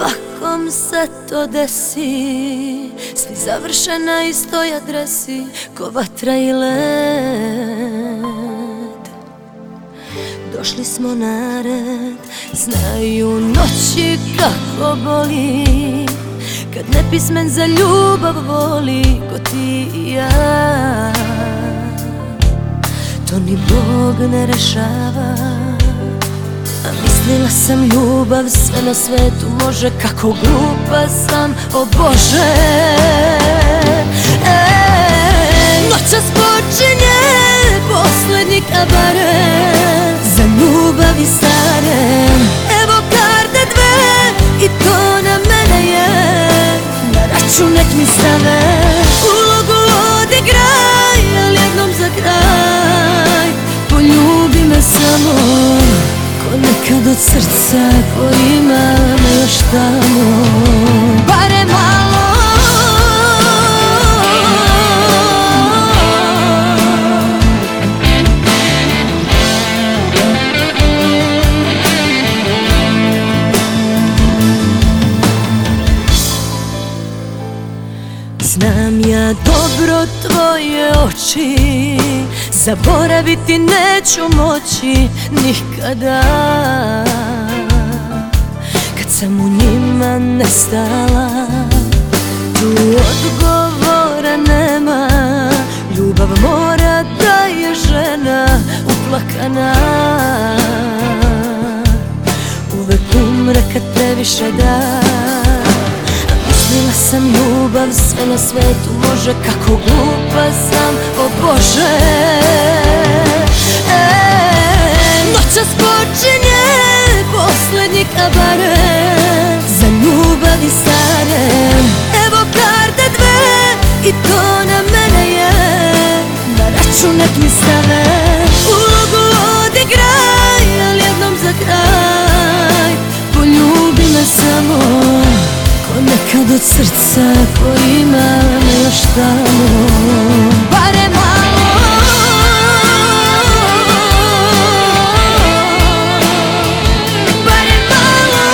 svakom se to desi, svi završe na istoj adresi, ko vatra i led. Došli smo na red, znaju noći kako boli, kad nepismen za ljubav voli, ko ti i ja. To ni Bog ne rešava, a mislila sam ljubav sve na svetu može, kako glupa sam, o Bože. Noćas počinje poslednji kabaret za ljubavi stare. Evo karte dve i to na mene je, na račun nek mi stave. Ulogu odigraj, al jednom za kraj, poljubi me samo, ko nekad od srca, ko ima me još tamo. Bare malo. Znam ja dobro tvoje oči, zaboraviti neću moći nikada. Kad sam u njima nestala, tu odgovora nema. Ljubav mora da je žena uplakana, uvek umre kad previše da. Mislila sam ljubav sve na svetu može, kako glupa sam, o Bože. Noćas počinje poslednji kabaret za ljubavi stare. Evo karte dve i to na mene je, na račun nek mi stave. Ulogu odigraj, al jednom za kraj, poljubi me samo, ko nekad od srca, ko ima me još tamo. Bare malo. Bare malo.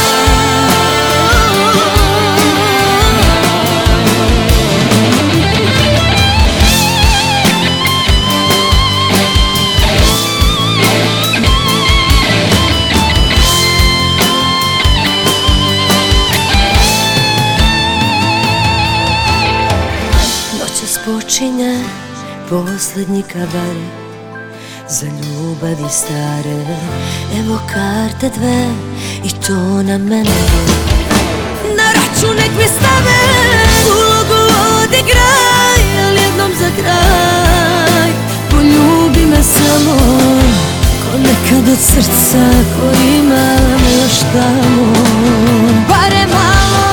Počinje poslednji kabaret za ljubavi stare. Evo karte dve i to na mene, na račun nek mi stave. Ulogu odigraj, al jednom za kraj, poljubi me samo, ko nekad od srca, ko ima me još tamo. Bare malo.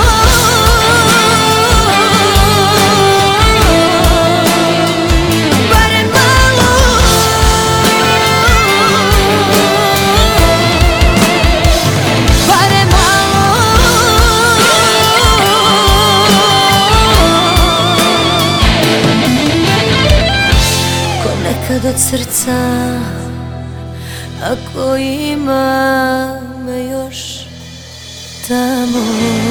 Kad od srca, ako ima me još tamo.